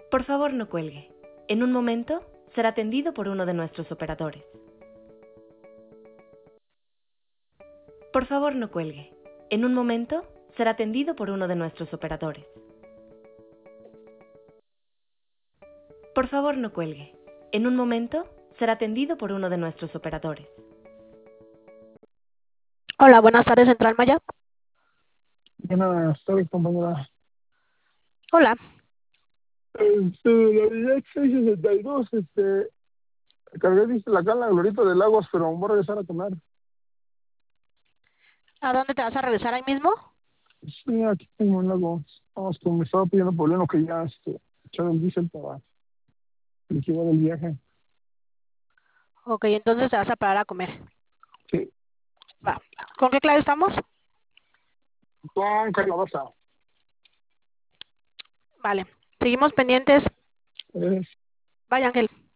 Por favor, no cuelgue. En un momento será atendido por uno de nuestros operadores. Por favor, no cuelgue. En un momento será atendido por uno de nuestros operadores. Por favor, no cuelgue. En un momento será atendido por uno de nuestros operadores. Hola, buenas tardes, Central Maya. Buenas tardes, compañera. Hola, La unidad 662, cargué, dice, acá en la Glorieta de Lagos, pero voy a regresar a comer. ¿a dónde te vas a regresar ahí mismo? Sí, aquí tengo en Lagos. Vamos, como me estaba pidiendo Paulino que ya, echar el diésel para liquidar el viaje. Ok, entonces te vas a parar a comer. Sí, Va. ¿Con qué clave estamos? con calabaza. Vale. Seguimos pendientes. Eh, Vaya, Ángel.